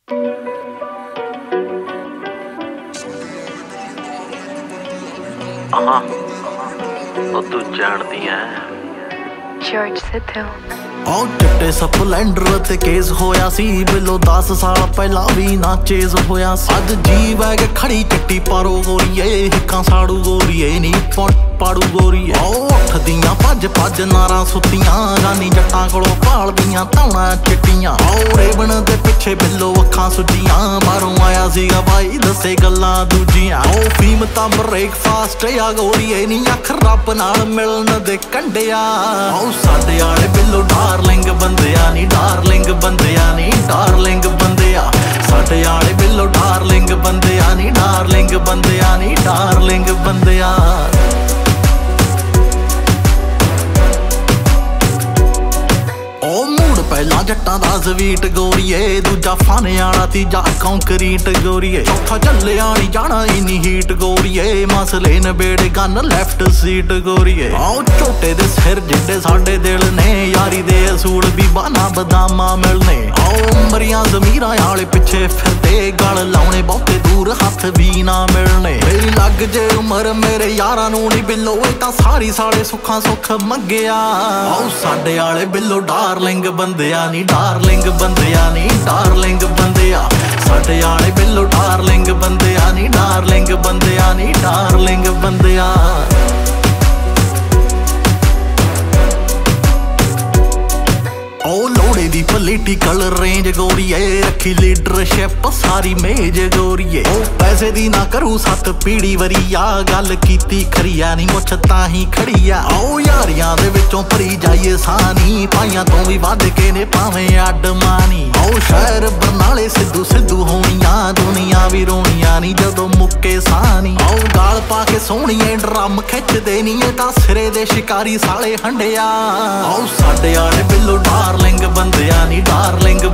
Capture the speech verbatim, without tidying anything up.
हाँ ਉਹ ਤੂੰ ਜਾਣਦੀ ਐ ਜੋਰਜ ਸਿੱਧੂ ਉਹ ਚਿੱਟੇ ਸਪਲੈਂਡਰ ਤੇ ਕੇਸ ਹੋਇਆ ਸੀ ਬਿਲੋ ਦਸ ਸਾਲ ਪਹਿਲਾਂ ਵੀ ਨਾ ਚੇਜ਼ ਹੋਇਆ ਸੀ। ਅੱਜ ਜੀ ਵੈਗ ਖੜੀ ਚਿੱਟੀ ਪਾਰੋ ਗੋਰੀਏ ਹਿੱਕਾਂ ਸਾੜੂ ਗੋਰੀਏ ਨੀ ਪਾੜੂ ਗੋਰੀਏ ਉਹ ਉੱਠਦੀਆਂ ਭੱਜ ਭੱਜ ਨਾਰਾਂ ਸੁੱਤੀਆਂ ਜਾਨੀ ਜੱਟਾਂ ਕੋਲੋਂ ਭਾਲਦੀਆਂ ਧੌਣਾ ਚਿੱਟੀਆਂ ਉਹ ਰੇਵਣ ਦੇ ਪਿੱਛੇ ਬਿੱਲੋ ਅੱਖਾਂ ਸੁੱਜੀਆਂ ਬਾਹਰੋਂ ਆਇਆ ਸੀਗਾ ਬਾਈ ਦੱਸੇ ਗੱਲਾਂ ਦੂਜੀਆਂ ਉਹ ਫੀਮ ਤਾਂ ਬ੍ਰੇਕਫਾਸਟ ਆ ਗੋਰੀਏ ਨੀ ਅੱਖ ਰੱਬ ਨਾਲ ਮਿਲਣ ਦੇ ਕੰਡਿਆ ਉਹ ਸਾਡੇ ਆਲੇ ਬਿੱਲੋ ਡਾਰਲਿੰਗ ਬੰਦਿਆ ਨੀ ਡਾਰਲਿੰਗ ਬੰਦਿਆ ਨੀ ਡਾਰਲਿੰਗ ਬੰਦਿਆ ਸਾਡੇ ਆਲੇ ਬਿੱਲੋ ਡਾਰਲਿੰਗ ਬੰਦਿਆ ਨੀ ਡਾਰਲਿੰਗ ਬੰਦਿਆ ਨੀ ਡਾਰਲਿੰਗ ਬੰਦਿਆ ਉਹ ਮੂਡ ਪਹਿਲਾਂ ਜੱਟਾਂ ਦਾ ਸਵੀਟ ਗੋਰੀਏ ਦੂਜਾ ਫਨ ਵਾਲਾ ਤੀਜਾ ਕੰਕਰੀਟ ਗੋਰੀਏ ਚੌਥਾ ਚੱਲਿਆ ਨੀ ਜਾਣਾ ਇੰਨੀ ਹੀਟ ਗੋਰੀਏ ਮਸਲੇ ਨਬੇੜ ਗਨ ਲੈਫਟ ਸੀਟ ਗੋਰੀਏ ਆਓ ਝੋਟੇ ਦੇ ਸਿਰ ਜਿੱਡੇ ਸਾਡੇ ਦਿਲ ਨੇ ਯਾਰੀ ਦੇ ਅਸੂਲ ਵੀ ਬਾਨਾ ਬਦਾਮਾਂ ਮਿਲਨੇ ਆਓ ਮਰੀਆਂ ਜ਼ਮੀਰਾਂ ਵਾਲੇ ਪਿੱਛੇ ਫਿਰਦੇ ਗਲ ਲਾਉਣੇ ਬਹੁਤੇ ਦੂਰ ਹੱਥ ਵੀ ਨਾ ਮਿਲਣੇ ਮੇਰੀ ਲੱਗ ਜੇ ਉਮਰ ਮੇਰੇ ਯਾਰਾਂ ਨੂੰ ਨੀ ਬਿੱਲੋ ਇਹ ਤਾਂ ਸਾਰੀ ਸਾਲੇ ਸੁੱਖਾਂ ਸੁੱਖ ਮੰਗਿਆ ਆਓ ਸਾਡੇ ਵਾਲੇ ਬਿੱਲੋ ਡਾਰਲਿੰਗ ਬੰਦਿਆ ਨੀ ਡਾਰਲਿੰਗ ਬੰਦਿਆ ਨੀ ਡਾਰਲਿੰਗ ਬੰਦਿਆ ਸਾਡੇ ਆਲੇ ਬਿੱਲੋ ਡਾਰਲਿੰਗ ਬੰਦਿਆ ਨੀ ਡਾਰਲਿੰਗ ਬੰਦਿਆ ਨੀ ਡਾਰਲਿੰਗ ਬੰਦਿਆ ਉਹ ਲੋੜੇ ਦੀ ਪੋਲੀਟੀਕਲ ਰੇਂਜ ਗੋਰੀਏ ਰੱਖੀ ਲੀਡਰਸ਼ਿਪ ਸਾਰੀ ਮੇਜ ਗੋਰੀਏ ਉਹ ਪੈਸੇ ਦੀ ਨਾ ਕਰੂ ਸੱਤ ਪੀੜੀ ਵਰੀਆ ਗੱਲ ਕੀਤੀ ਖਰੀਆ ਨੀ ਮੁੱਛ ਤਾਂ ਹੀ ਖੜੀਆ ਆਓ ਯਾਰੀਆਂ ਦੇ ਵਿੱਚੋਂ ਭਰੀ ਜਾਈਏ ਸਾਨੀ ਪਾਈਆਂ ਤੋਂ ਵੀ ਵੱਧ ਕੇ ਨੇ ਭਾਵੇਂ ਅੱਡ ਮਾਨੀ ਆਓ ਸ਼ਹਿਰ ਬਰਨਾਲੇ ਸਿੱਧੂ ਸਿੱਧੂ ਹੋਣੀਆਂ ਦੁਨੀਆ ਵੀ ਰੋਣੀਆਂ ਨੀ ਜਦੋਂ ਮੁੱਕੇ ਸਾਨੀ ਆਓ ਗਾਲ ਪਾ ਕੇ ਸੋਹਣੀਏ ਡਰਮ ਖਿੱਚਦੇ ਨੀ ਇਹ ਤਾਂ ਸਿਰੇ ਦੇ ਸ਼ਿਕਾਰੀ ਸਾਲੇ ਹੰਡਿਆ ਆਓ ਸਾਡੇ ਆਲੇ ਬਿੱਲੋ ਡਾਰਲਿੰਗ ਬੰਦਿਆ ਨੀ ਡਾਰਲਿੰਗ